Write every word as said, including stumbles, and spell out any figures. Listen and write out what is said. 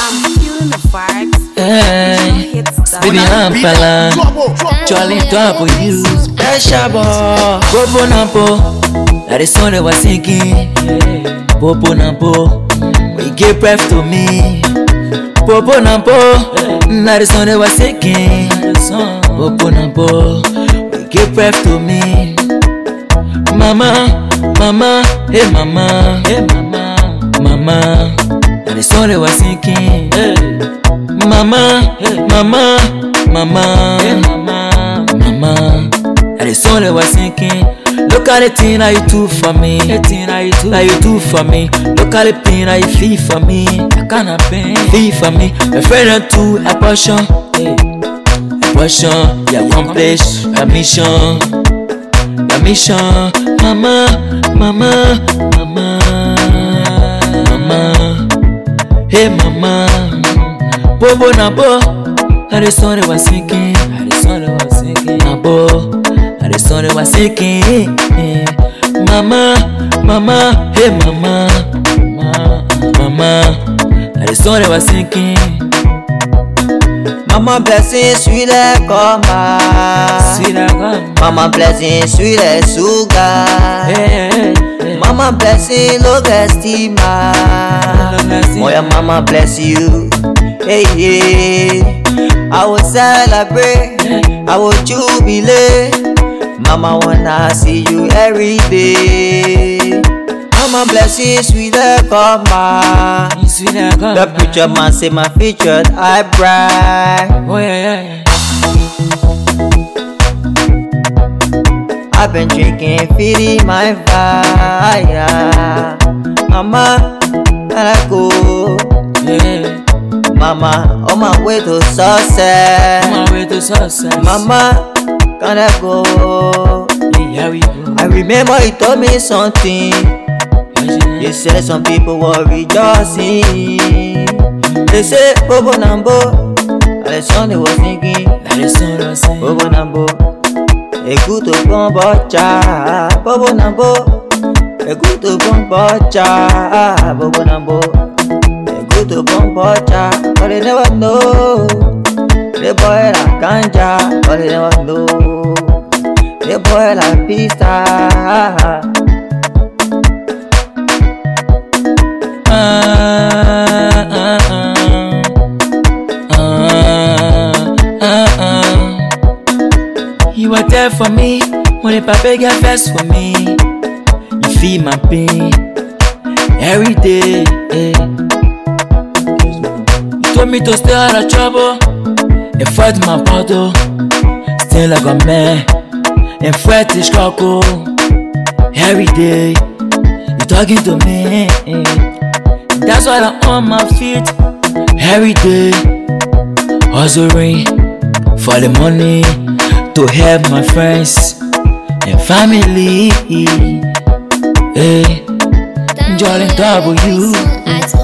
I'm feeling the vibes. Hey, baby, I'm feeling Charlie double you special boy. Bobo Nampo, that is song they were singing. Bobo Nampo, we give breath to me. Bobo Nampo, that is song they were singing. Bobo Nampo, we give breath to me. Mama, mama, hey mama, hey mama, mama, that is song they were singing. Mama, mama, mama, hey mama, mama, that is song they were singing. Look at the thing that you do for me, the thing that you do, that you do for me. Look at the pain that you feel for me, I cannot pain, feel for me. My friend to a portion, a portion, you accomplish a mission, a mission. Mama, mama, mama, mama, hey mama. Bobo Nampo, that is song they were singing, that is song they were singing. Nampo, that is song they were singing. Mama, mama, hey mama, mama, mama, that is song they were singing. Mama blessing sweet like coma, Sweet like coma. Mama blessing sweet like sugar. Hey, hey, hey. Mama blessing look like steamer. Moya mama bless you. Hey, yeah. I will celebrate, I will jubilate. Mama wanna see you every day. Mama bless you, sweet like coma. The preacher man say my featured I bright. Oh yeah, yeah, yeah. I've been drinking, feeding my fire. Mama, I go. Yeah. Mama, on my way to success. On my way to success. Mama, can I go? Yeah, we go. I remember you told me something. You said some people were rejoicing. They say Bobo Nampo, and the song they was singing. That is song they were singing. Bobo Nampo, a good to come bocha. Bobo Nampo, a good to come bocha. Bobo Nampo, a good to come bocha. But they never know. The boy like ganja, but they never know. The boy like pista. Ah, ah, ah, ah, ah, ah. You were there for me when the papa got best for me. You feel my pain every day. Eh. You told me to stay out of trouble and fight my battle. Still like a man and fight the struggle every day. You talking to me. Eh. That's why I'm on my feet every day, hustling for the money to help my friends and family. Hey, Jordan W.